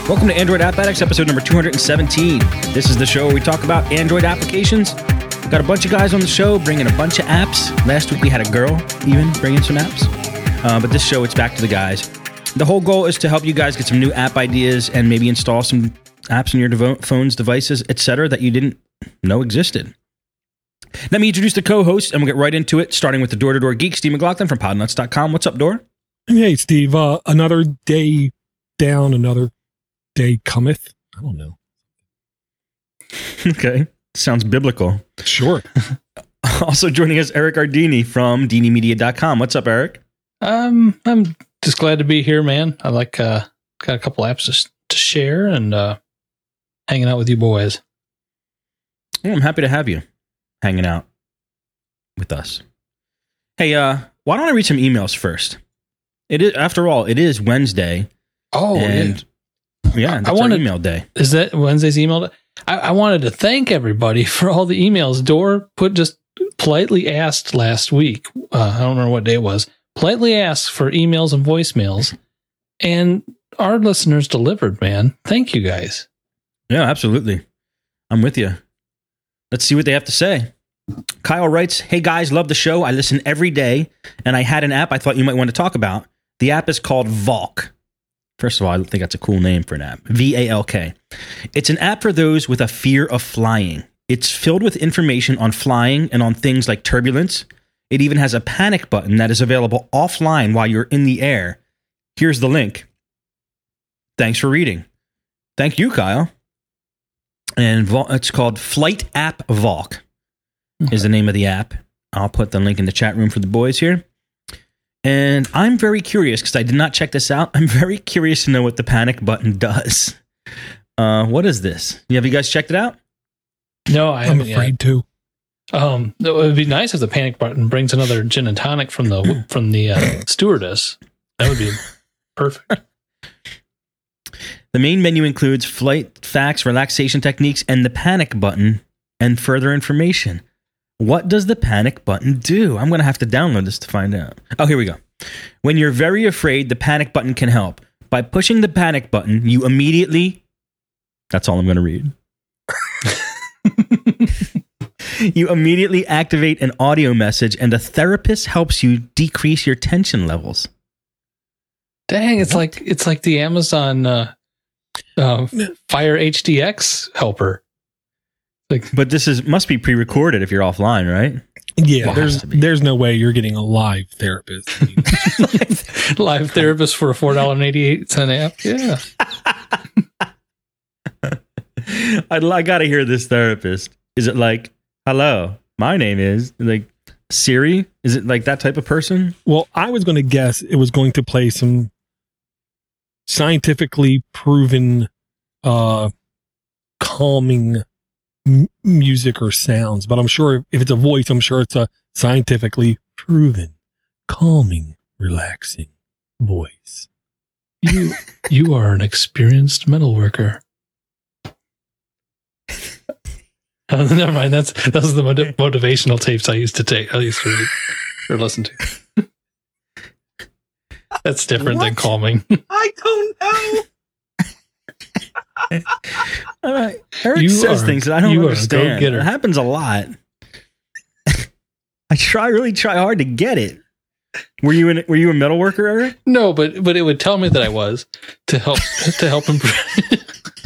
Welcome to Android App Addicts, episode number 217. This is the show where we talk about Android applications. We've got a bunch of guys on the show bringing a bunch of apps. Last week we had a girl even bringing some apps. But this show, it's back to the guys. The whole goal is to help you guys get some new app ideas and maybe install some apps on your phones, devices, etc. that you didn't know existed. Let me introduce the co-host, and we'll get right into it, starting with the door-to-door geek, Steve McLaughlin from podnuts.com. What's up, Door? Hey, Steve. Another day down, another day cometh. I don't know. Okay. Sounds biblical. Sure. Also joining us, Eric Ardini from dinimedia.com. What's up, Eric? I'm just glad to be here, man. I like got a couple apps to share and hanging out with you boys. Well, I'm happy to have you hanging out with us. Hey, why don't I read some emails first? It is, after all, it is Wednesday. Oh, and yeah, that's our email day. Is that Wednesday's email day? I wanted to thank everybody for all the emails. Door just politely asked last week. I don't remember what day it was. Politely asked for emails and voicemails, and our listeners delivered, man. Thank you guys. Yeah, absolutely. I'm with you. Let's see what they have to say. Kyle writes, "Hey guys, love the show. I listen every day, and I had an app I thought you might want to talk about. The app is called Valk. First of all, I think that's a cool name for an app. VALK. It's an app for those with a fear of flying. It's filled with information on flying and on things like turbulence. It even has a panic button that is available offline while you're in the air. Here's the link. Thanks for reading." Thank you, Kyle. And it's called Flight App Valk is the name of the app. I'll put the link in the chat room for the boys here. And I'm very curious because I did not check this out. I'm very curious to know what the panic button does. What is this? Have you guys checked it out? No, I'm afraid to. It would be nice if the panic button brings another gin and tonic from the stewardess. That would be perfect. The main menu includes flight facts, relaxation techniques, and the panic button, and further information. What does the panic button do? I'm going to have to download this to find out. Oh, here we go. When you're very afraid, the panic button can help. By pushing the panic button, you immediately... That's all I'm going to read. You immediately activate an audio message, and a therapist helps you decrease your tension levels. Dang, it's like the Amazon Fire HDX helper. But this must be pre-recorded if you're offline, right? Yeah, there's no way you're getting a live therapist. Live therapist for a $4.88 app. Yeah. I gotta hear this therapist. Is it like, "Hello, my name is," like Siri? Is it like that type of person? Well, I was going to guess it was going to play some scientifically proven calming music or sounds, but I'm sure if it's a voice, I'm sure it's a scientifically proven calming, relaxing voice. You are an experienced metal worker. Never mind. Those are the motivational tapes I used to read or listen to. That's different than calming. I don't know. Eric says things that I don't understand. It happens a lot. I really try hard to get it. Were you a metal worker, Eric? No, but it would tell me that I was to help improve.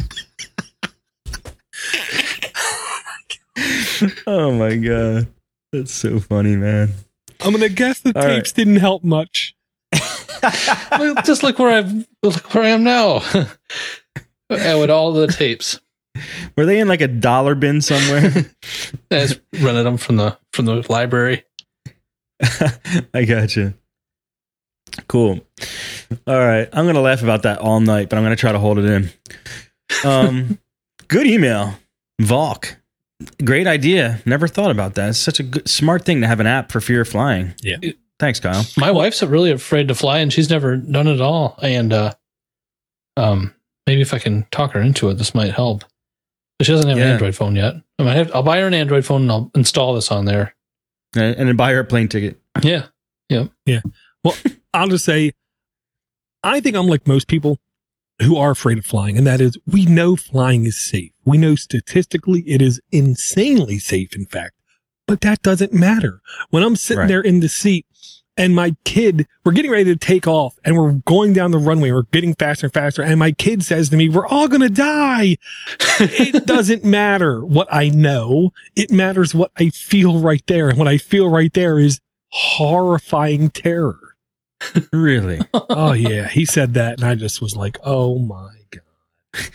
Oh my god, that's so funny, man. I'm gonna guess the tapes didn't help much. Just look where I am now. With all the tapes. Were they in like a dollar bin somewhere? I just rented them from the library. I gotcha. Cool. All right, I'm gonna laugh about that all night, but I'm gonna try to hold it in. Good email, Valk. Great idea. Never thought about that. It's such a smart thing to have an app for fear of flying. Yeah. Thanks, Kyle. My wife's really afraid to fly, and she's never done it at all. And maybe if I can talk her into it, this might help. But she doesn't have an Android phone yet. I'll buy her an Android phone and I'll install this on there. And then buy her a plane ticket. Yeah. Well, I'll just say, I think I'm like most people. who are afraid of flying, and that is, we know flying is safe. We know statistically it is insanely safe, in fact, but that doesn't matter. When I'm sitting there in the seat and my kid, we're getting ready to take off and we're going down the runway, we're getting faster and faster, and my kid says to me, we're all going to die. It doesn't matter what I know. It matters what I feel right there. And what I feel right there is horrifying terror. Really? Oh yeah, he said that, and I just was like, "Oh my god!"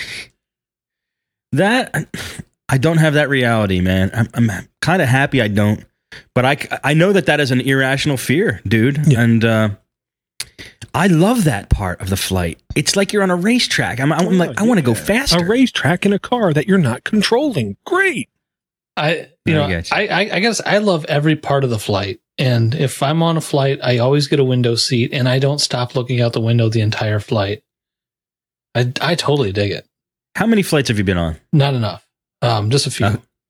That I don't have that reality, man. I'm kind of happy I don't, but I know that is an irrational fear, dude, and I love that part of the flight. It's like you're on a racetrack. I'm like, I want to go faster. A racetrack in a car that you're not controlling. Great. I guess I love every part of the flight. And if I'm on a flight, I always get a window seat, and I don't stop looking out the window the entire flight. I totally dig it. How many flights have you been on? Not enough. Just a few.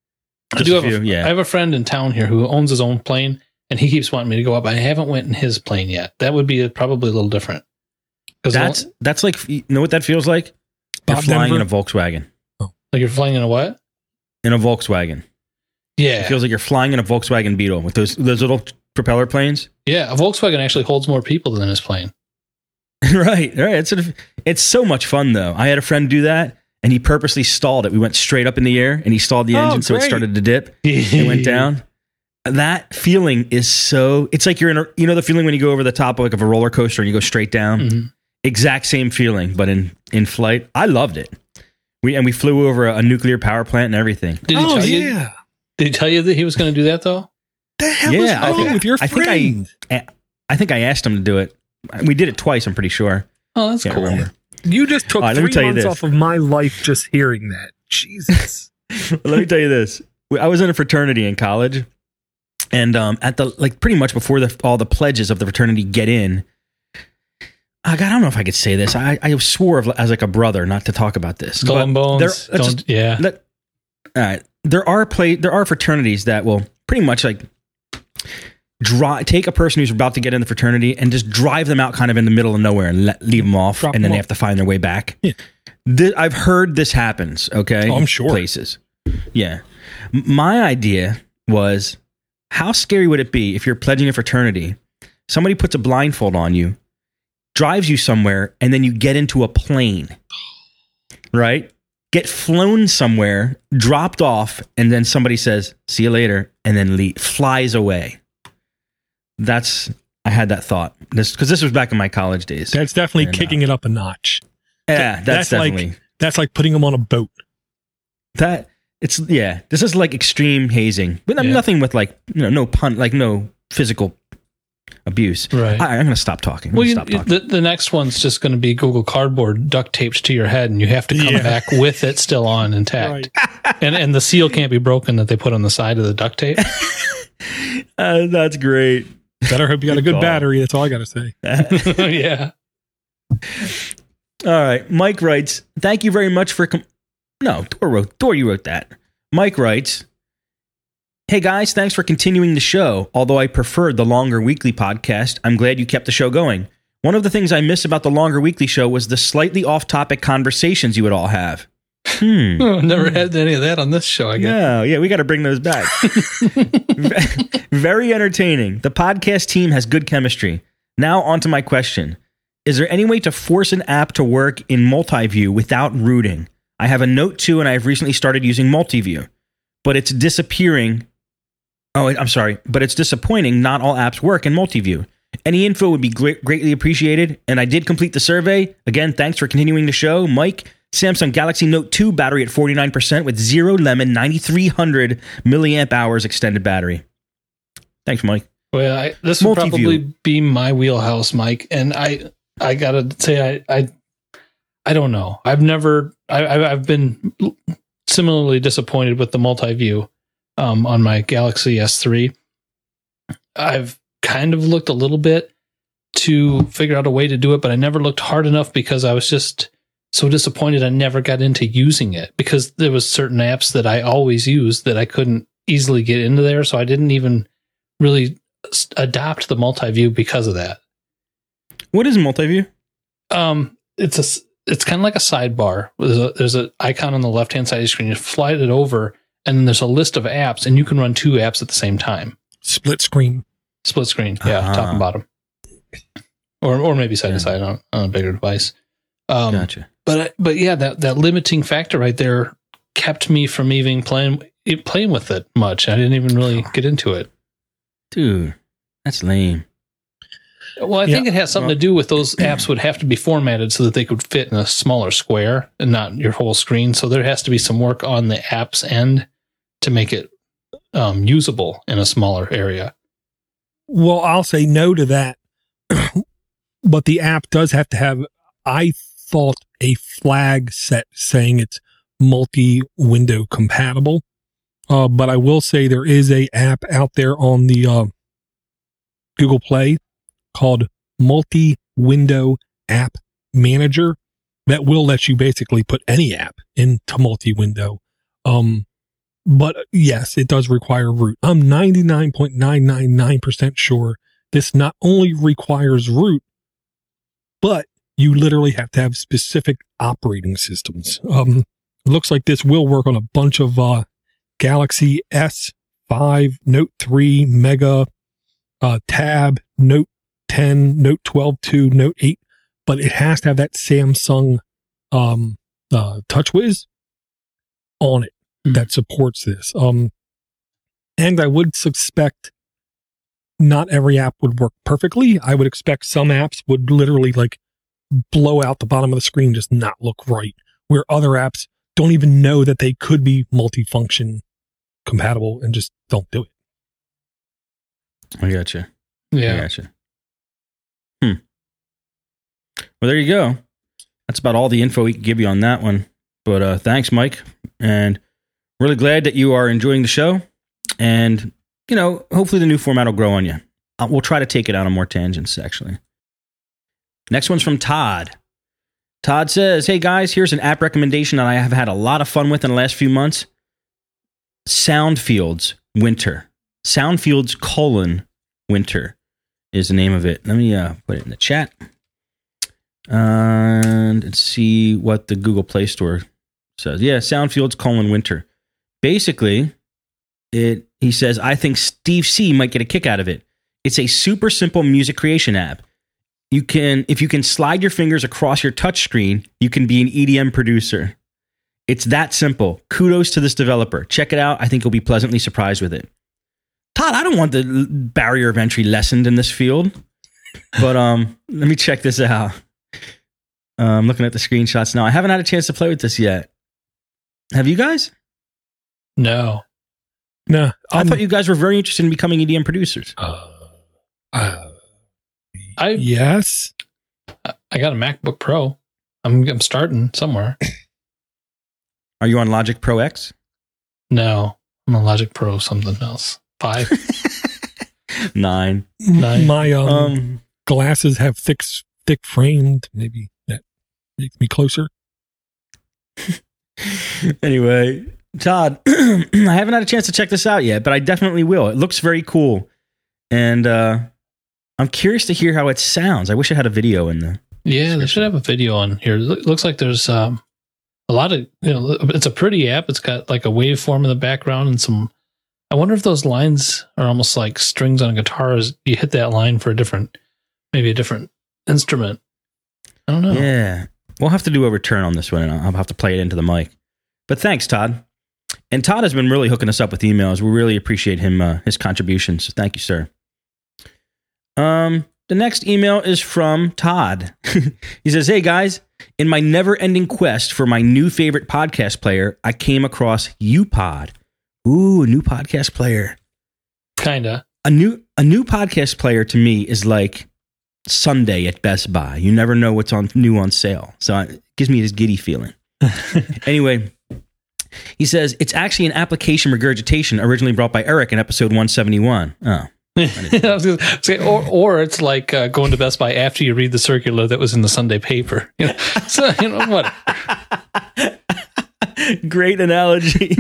I have a friend in town here who owns his own plane, and he keeps wanting me to go up. I haven't went in his plane yet. That would be probably a little different. That's like, you know what that feels like? You're flying in a Volkswagen. Oh. Like you're flying in a what? In a Volkswagen. Yeah. It feels like you're flying in a Volkswagen Beetle with those little propeller planes. Yeah, a Volkswagen actually holds more people than his plane. Right. It's so much fun, though. I had a friend do that, and he purposely stalled it. We went straight up in the air, and he stalled the engine, so it started to dip. It went down. That feeling is so... It's like you're in the feeling when you go over the top of a roller coaster and you go straight down? Mm-hmm. Exact same feeling, but in flight. I loved it. We flew over a nuclear power plant and everything. Did he tell you that he was going to do that, though? The hell is wrong with your friend? I think I asked him to do it. We did it twice, I'm pretty sure. Oh, that's cool. Remember. You just took 3 months off of my life just hearing that. Jesus. Let me tell you this. I was in a fraternity in college, and at the pretty much before all the pledges of the fraternity get in, I don't know if I could say this. I swore as like a brother not to talk about this. Skull and Bones. All right. There are fraternities that will pretty much like take a person who's about to get in the fraternity and just drive them out kind of in the middle of nowhere and leave them off, and then they have to find their way back. Yeah. I've heard this happens, okay? Oh, I'm sure. Places. Yeah. My idea was, how scary would it be if you're pledging a fraternity, somebody puts a blindfold on you, drives you somewhere, and then you get into a plane, right? Get flown somewhere, dropped off, and then somebody says, "See you later," and then flies away. I had that thought because this was back in my college days. That's definitely kicking it up a notch. Yeah, that's definitely. That's like putting them on a boat. This is like extreme hazing, but nothing with no physical abuse. Right. I'm going to stop talking. The next one's just going to be Google Cardboard duct taped to your head, and you have to come back with it still on intact. Right. And the seal can't be broken that they put on the side of the duct tape. That's great. Better hope you got a good battery. That's all I got to say. Yeah. All right. Mike writes, thank you very much for... Dor, you wrote that. Mike writes, hey guys, thanks for continuing the show. Although I preferred the longer weekly podcast, I'm glad you kept the show going. One of the things I miss about the longer weekly show was the slightly off-topic conversations you would all have. Never had any of that on this show, I guess. No, yeah, we got to bring those back. Very entertaining. The podcast team has good chemistry. Now on to my question. Is there any way to force an app to work in multi-view without rooting? I have a Note 2 and I've recently started using multi-view, but it's disappearing. Oh, I'm sorry, but it's disappointing. Not all apps work in multi-view. Any info would be greatly appreciated. And I did complete the survey. Again, thanks for continuing the show, Mike. Samsung Galaxy Note 2 battery at 49% with 0 lemon, 9,300 milliamp hours extended battery. Thanks, Mike. Well, this would probably be my wheelhouse, Mike. And I gotta say, I don't know. I've been similarly disappointed with the multi-view on my Galaxy S3. I've kind of looked a little bit to figure out a way to do it, but I never looked hard enough because I was just so disappointed I never got into using it, because there was certain apps that I always use that I couldn't easily get into there. So I didn't even really adopt the multi-view because of that. What is multi-view? It's it's kind of like a sidebar. There's an icon on the left-hand side of the screen. You slide it over, and then there's a list of apps, and you can run 2 apps at the same time. Split screen. Yeah, top and bottom. Or maybe side to side on a bigger device. Gotcha. But yeah, that limiting factor right there kept me from even playing with it much. I didn't even really get into it. Dude, that's lame. Well, I think it has something to do with those apps would have to be formatted so that they could fit in a smaller square and not your whole screen. So there has to be some work on the app's end to make it usable in a smaller area. Well, I'll say no to that. But the app does have to have, I thought, a flag set saying it's multi-window compatible. But I will say there is a app out there on the Google Play called Multi-Window App Manager that will let you basically put any app into multi-window. But yes, it does require root. I'm 99.999% sure this not only requires root, but you literally have to have specific operating systems. It looks like this will work on a bunch of Galaxy S5, Note 3, Mega, Tab, Note 10, Note 12 2, Note 8, but it has to have that Samsung TouchWiz on it that supports this. And I would suspect not every app would work perfectly. I would expect some apps would literally like blow out the bottom of the screen, just not look right, where other apps don't even know that they could be multifunction compatible and just don't do it. I gotcha. Yeah. I gotcha. Well, there you go. That's about all the info we can give you on that one. But thanks, Mike. And really glad that you are enjoying the show. And, you know, hopefully the new format will grow on you. We'll try to take it out on more tangents, actually. Next one's from Todd. Todd says, hey, guys, here's an app recommendation that I have had a lot of fun with in the last few months. Soundfields Winter. Soundfields : Winter is the name of it. Let me put it in the chat. And see what the Google Play Store says. Yeah, Soundfields : Winter. Basically, he says, I think Steve C might get a kick out of it. It's a super simple music creation app. If you can slide your fingers across your touch screen, you can be an EDM producer. It's that simple. Kudos to this developer. Check it out. I think you'll be pleasantly surprised with it. Todd, I don't want the barrier of entry lessened in this field, but let me check this out. I'm looking at the screenshots now. I haven't had a chance to play with this yet. Have you guys? No. I thought you guys were very interested in becoming EDM producers. Yes. I got a MacBook Pro. I'm starting somewhere. Are you on Logic Pro X? No, I'm on Logic Pro something else. 5. 9. My glasses have thick framed. Maybe that makes me closer. Anyway, Todd, I haven't had a chance to check this out yet, but I definitely will. It looks very cool. And I'm curious to hear how it sounds. I wish I had a video in the they should have a video on here. It looks like there's a lot of, it's a pretty app. It's got like a waveform in the background and some, I wonder if those lines are almost like strings on a guitar as you hit that line for maybe a different instrument. I don't know. Yeah. We'll have to do a return on this one, and I'll have to play it into the mic. But thanks, Todd. And Todd has been really hooking us up with emails. We really appreciate his contributions. So thank you, sir. The next email is from Todd. He says, hey, guys, in my never-ending quest for my new favorite podcast player, I came across UPod. Ooh, a new podcast player. Kinda. A new podcast player to me is like Sunday at Best Buy. You never know what's new on sale. So it gives me this giddy feeling. Anyway, he says, it's actually an application regurgitation originally brought by Eric in episode 171. Oh. Or it's like going to Best Buy after you read the circular that was in the Sunday paper. So, what? Great analogy.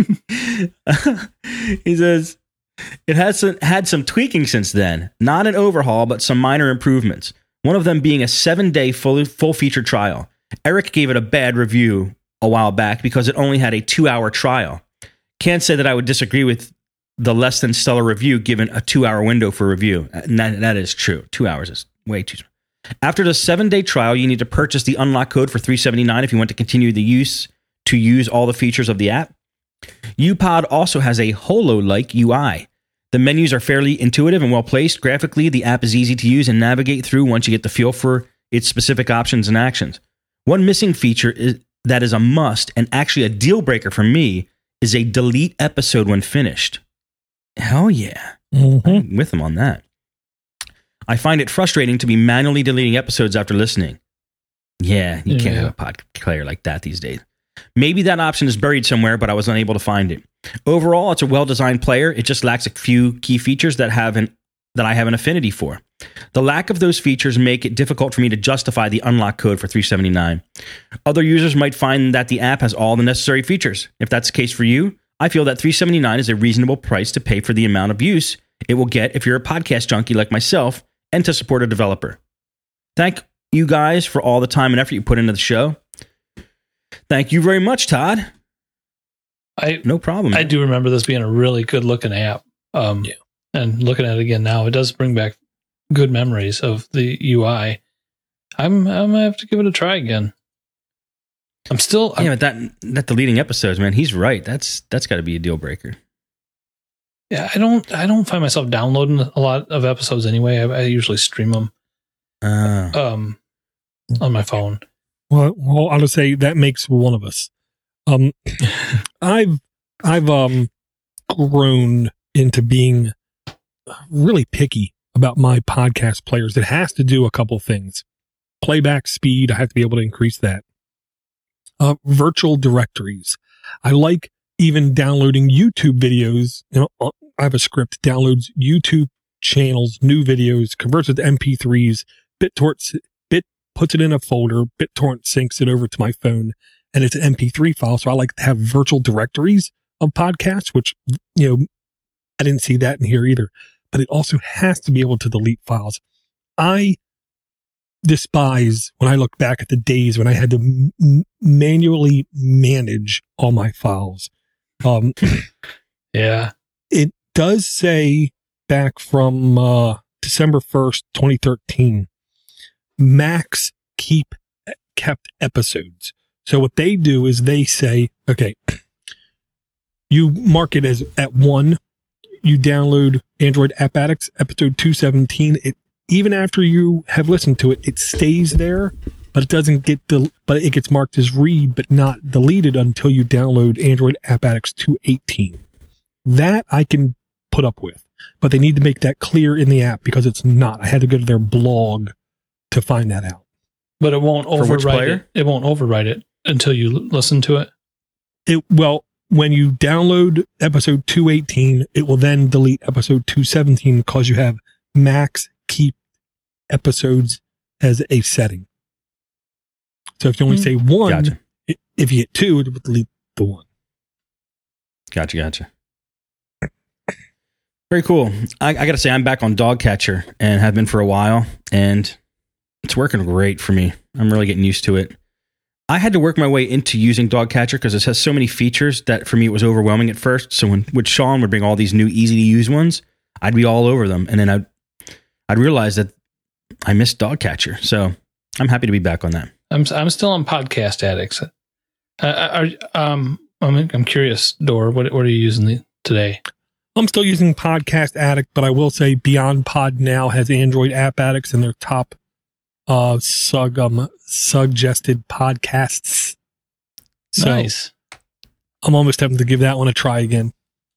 He says, it has had some tweaking since then. Not an overhaul, but some minor improvements. One of them being a 7-day full feature trial. Eric gave it a bad review a while back because it only had a 2-hour trial. Can't say that I would disagree with the less than stellar review given a 2-hour window for review. And that is true. 2 hours is way too small. After the 7-day trial, you need to purchase the unlock code for $3.79 if you want to continue to use all the features of the app. UPod also has a Holo-like UI. The menus are fairly intuitive and well placed. Graphically, the app is easy to use and navigate through once you get the feel for its specific options and actions. One missing feature that is a must and actually a deal breaker for me is a delete episode when finished. Hell yeah. I'm with them on that. I find it frustrating to be manually deleting episodes after listening. Yeah, you can't have a pod player like that these days. Maybe that option is buried somewhere, but I was unable to find it. Overall, it's a well-designed player. It just lacks a few key features that I have an affinity for. The lack of those features make it difficult for me to justify the unlock code for $3.79. Other users might find that the app has all the necessary features. If that's the case for you, I feel that $3.79 is a reasonable price to pay for the amount of use it will get if you're a podcast junkie like myself and to support a developer. Thank you guys for all the time and effort you put into the show. Thank you very much, Todd. No problem. I do remember this being a really good looking app. And looking at it again now, it does bring back good memories of the UI. I'm gonna have to give it a try again. But that deleting episodes, man, he's right. That's got to be a deal breaker. Yeah, I don't find myself downloading a lot of episodes anyway. I usually stream them on my phone. Well, I'll just say that makes one of us. I've grown into being really picky about my podcast players. It has to do a couple things. Playback speed, I have to be able to increase that. Virtual directories. I like even downloading YouTube videos. I have a script, downloads YouTube channels, new videos, converts it to MP3s, BitTorrent puts it in a folder, BitTorrent syncs it over to my phone, and it's an MP3 file. So I like to have virtual directories of podcasts, which, I didn't see that in here either. But it also has to be able to delete files. I despise when I look back at the days when I had to manually manage all my files. Yeah. It does say back from December 1st, 2013, Max kept episodes. So what they do is they say, okay, you mark it as at 1, you download Android App Addicts episode 217. Even after you have listened to it, it stays there, but it doesn't get but it gets marked as read, but not deleted until you download Android App Addicts 218. That I can put up with, but they need to make that clear in the app because it's not. I had to go to their blog to find that out. But it won't overwrite it. It won't overwrite it until you listen to it. When you download episode 218, it will then delete episode 217 because you have Max keep episodes as a setting. So if you only say 1, gotcha. If you hit 2, it will delete the 1. Gotcha. Very cool. I got to say, I'm back on Dogcatcher and have been for a while, and it's working great for me. I'm really getting used to it. I had to work my way into using Dogcatcher because it has so many features that for me it was overwhelming at first. So when Sean would bring all these new easy to use ones, I'd be all over them, and then I'd realize that I missed Dogcatcher. So I'm happy to be back on that. I'm still on Podcast Addicts. I'm curious, Dor. What are you using today? I'm still using Podcast Addict, but I will say Beyond Pod now has Android App Addicts in their top suggested podcasts. So nice. I'm almost having to give that one a try again.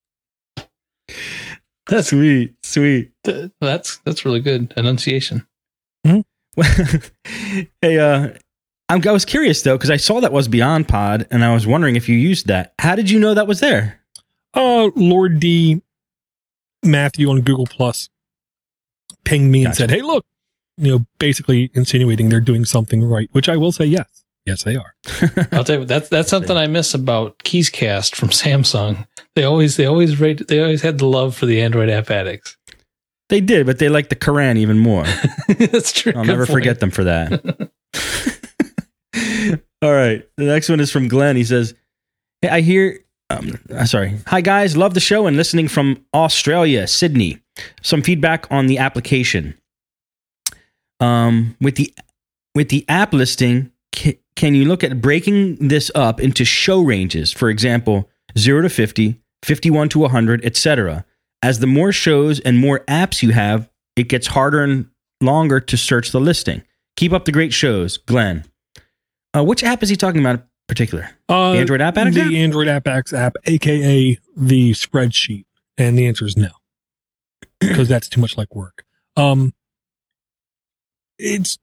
That's sweet. That's really good enunciation. Mm-hmm. Hey, I was curious though because I saw that was Beyond Pod, and I was wondering if you used that. How did you know that was there? Lord D. Matthew on Google Plus pinged me and said, "Hey, look." Basically insinuating they're doing something right, which I will say yes, they are. I'll tell you, that's something I miss about KeysCast from Samsung. They always had the love for the Android App Addicts. They did, but they like the Quran even more. That's true. I'll never forget them for that. All right. The next one is from Glenn. He says, hey, I hear... Hi, guys. Love the show and listening from Australia, Sydney. Some feedback on the application. With the app listing, can you look at breaking this up into show ranges? For example, 0 to 50, 51 to 100, etc. As the more shows and more apps you have, it gets harder and longer to search the listing. Keep up the great shows, Glenn. Which app is he talking about in particular? The Android App Addicts app? The Android App Addicts app, a.k.a. the spreadsheet. And the answer is no. Because that's too much like work. It's,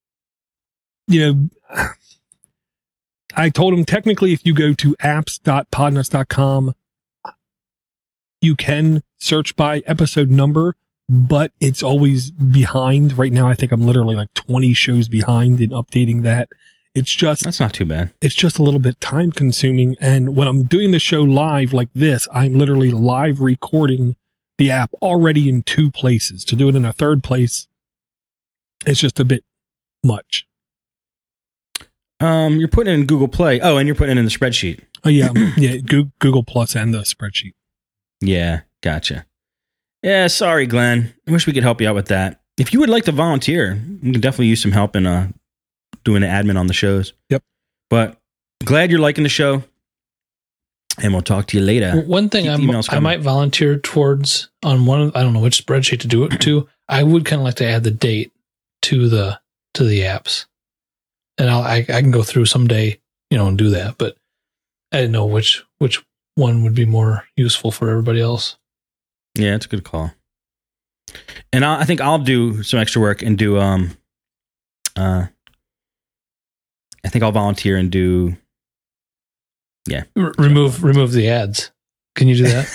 I told him technically if you go to apps.podnuts.com, you can search by episode number, but it's always behind. Right now, I think I'm literally like 20 shows behind in updating that. That's not too bad. It's just a little bit time consuming. And when I'm doing the show live like this, I'm literally live recording the app already in 2 places. To do it in a 3rd place, it's just a bit much. You're putting it in Google Play. Oh, and you're putting it in the spreadsheet. Oh, yeah. Yeah. Google Plus and the spreadsheet. Yeah. Gotcha. Yeah. Sorry, Glenn. I wish we could help you out with that. If you would like to volunteer, we can definitely use some help in doing the admin on the shows. Yep. But glad you're liking the show. And we'll talk to you later. One thing I might volunteer towards on one of, I don't know which spreadsheet to do it to. I would kind of like to add the date to the apps. And I can go through someday, and do that. But I didn't know which one would be more useful for everybody else. Yeah, it's a good call. And I think I'll do some extra work and do I think I'll volunteer and do remove the ads. Can you do that?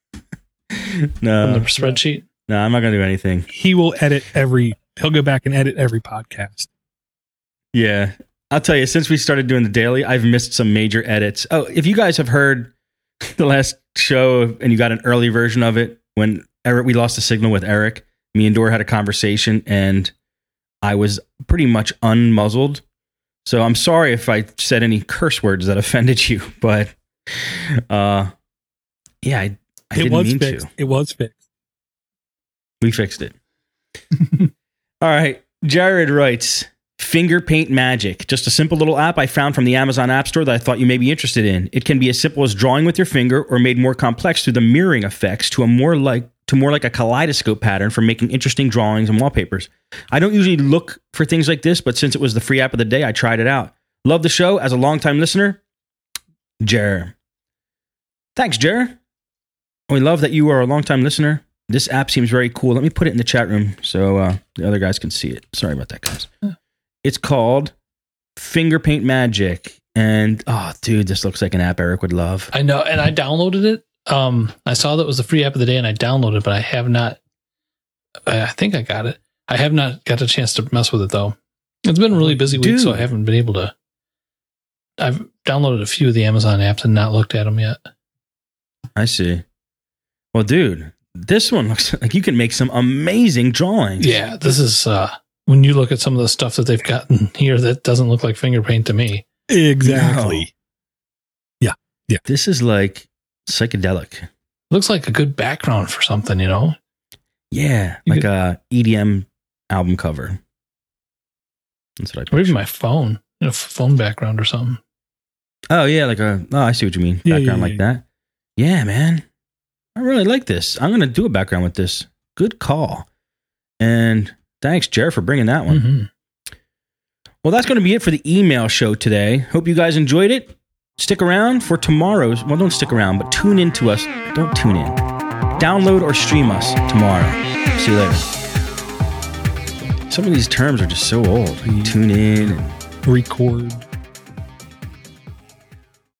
No. From the spreadsheet? No, I'm not going to do anything. He'll go back and edit every podcast. Yeah. I'll tell you, since we started doing the daily, I've missed some major edits. Oh, if you guys have heard the last show and you got an early version of it, when we lost the signal with Eric, me and Dora had a conversation and I was pretty much unmuzzled. So I'm sorry if I said any curse words that offended you, but I didn't mean to. It was fixed. We fixed it. All right. Jared writes, Finger Paint Magic, just a simple little app I found from the Amazon App Store that I thought you may be interested in. It can be as simple as drawing with your finger or made more complex through the mirroring effects to more like a kaleidoscope pattern for making interesting drawings and wallpapers. I don't usually look for things like this, but since it was the free app of the day, I tried it out. Love the show as a longtime listener. Jer. Thanks, Jer. We love that you are a longtime listener. This app seems very cool. Let me put it in the chat room so the other guys can see it. Sorry about that, guys. It's called Finger Paint Magic. And, oh, dude, this looks like an app Eric would love. I know, and I downloaded it. I saw that it was the free app of the day, and I downloaded it, but I have not. I think I got it. I have not got a chance to mess with it, though. It's been a really busy week, so I haven't been able to. I've downloaded a few of the Amazon apps and not looked at them yet. I see. Well, dude, this one looks like you can make some amazing drawings. Yeah, this is when you look at some of the stuff that they've gotten here, that doesn't look like finger paint to me. Exactly. No. Yeah. This is like psychedelic. Looks like a good background for something, Yeah, like a EDM album cover. That's what I picture. Or even my phone, a phone background or something. Oh yeah, I see what you mean. Background like that. Yeah, man. I really like this. I'm going to do a background with this. Good call. And thanks, Jared, for bringing that one. Mm-hmm. Well, that's going to be it for the email show today. Hope you guys enjoyed it. Stick around for tomorrow's. Well, don't stick around, but tune in to us. Don't tune in. Download or stream us tomorrow. See you later. Some of these terms are just so old. Tune in. Record.